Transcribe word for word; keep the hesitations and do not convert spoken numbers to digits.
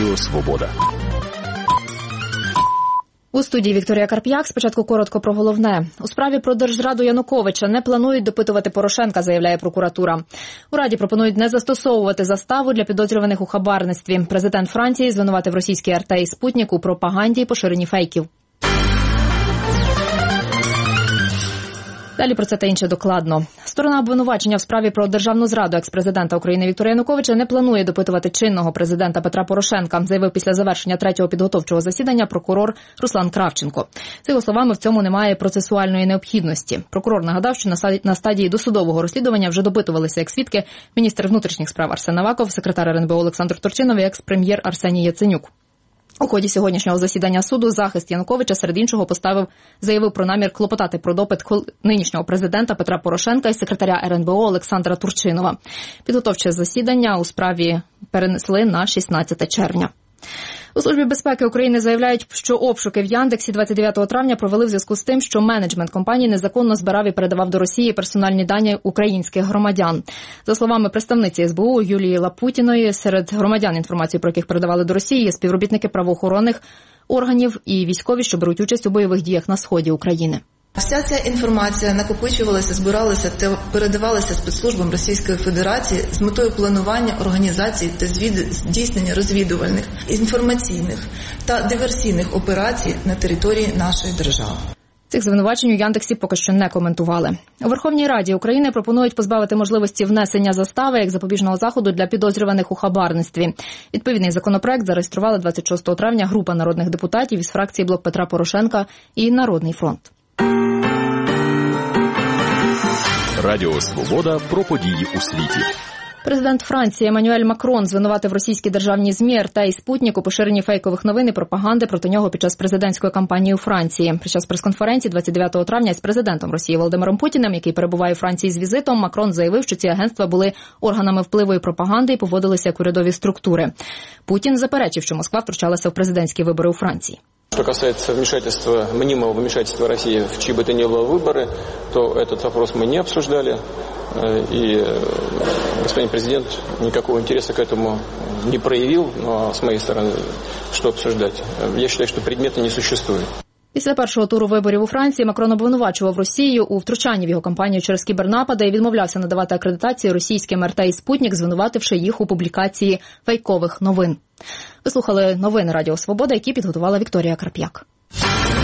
Радіо Свобода. У студії Вікторія Карп'як. Спочатку коротко про головне. У справі про держзраду Януковича не планують допитувати Порошенка, заявляє прокуратура. У Раді пропонують не застосовувати заставу для підозрюваних у хабарництві. Президент Франції звинуватив російський ер те і «Спутник» у пропаганді і поширенні фейків. Далі про це та інше докладно. Сторона обвинувачення в справі про державну зраду екс-президента України Віктора Януковича не планує допитувати чинного президента Петра Порошенка, заявив після завершення третього підготовчого засідання прокурор Руслан Кравченко. За його словами, в цьому немає процесуальної необхідності. Прокурор нагадав, що на стадії досудового розслідування вже допитувалися як свідки міністр внутрішніх справ Арсен Аваков, секретар ер ен бе о Олександр Турчинов і екс-прем'єр Арсеній Яценюк. У ході сьогоднішнього засідання суду захист Януковича серед іншого поставив, заявив про намір клопотати про допит нинішнього президента Петра Порошенка і секретаря ер ен бе о Олександра Турчинова. Підготовче засідання у справі перенесли на шістнадцяте червня. У Службі безпеки України заявляють, що обшуки в Яндексі двадцять дев'ятого травня провели в зв'язку з тим, що менеджмент компанії незаконно збирав і передавав до Росії персональні дані українських громадян. За словами представниці ес бе у Юлії Лапутіної, серед громадян, інформацію про яких передавали до Росії, є співробітники правоохоронних органів і військові, що беруть участь у бойових діях на сході України. Вся ця інформація накопичувалася, збиралася та передавалася спецслужбам Російської Федерації з метою планування, організації та здійснення розвідувальних, інформаційних та диверсійних операцій на території нашої держави. Цих звинувачень у Яндексі поки що не коментували. У Верховній Раді України пропонують позбавити можливості внесення застави як запобіжного заходу для підозрюваних у хабарництві. Відповідний законопроект зареєструвала двадцять шостого травня група народних депутатів із фракції «Блок Петра Порошенка» і «Народний фронт». Радіо Свобода про події у світі. Президент Франції Еммануель Макрон звинуватив російські державні ЗМІ ер те і «Спутник» у поширенні фейкових новин і пропаганди проти нього під час президентської кампанії у Франції. Під час прес-конференції двадцять дев'ятого травня з президентом Росії Володимиром Путіним, який перебуває у Франції з візитом, Макрон заявив, що ці агентства були органами впливу і пропаганди і поводилися як урядові структури. Путін заперечив, що Москва втручалася в президентські вибори у Франції. Что касается вмешательства, мнимого вмешательства России в чьи бы то ни было выборы, то этот вопрос мы не обсуждали, и господин президент никакого интереса к этому не проявил, но с моей стороны, что обсуждать? Я считаю, что предмета не существует. Після першого туру виборів у Франції Макрон обвинувачував Росію у втручанні в його кампанію через кібернапади і відмовлявся надавати акредитацію російським ер те і «Спутник», звинувативши їх у публікації фейкових новин. Ви слухали новини Радіо Свобода, які підготувала Вікторія Карп'як.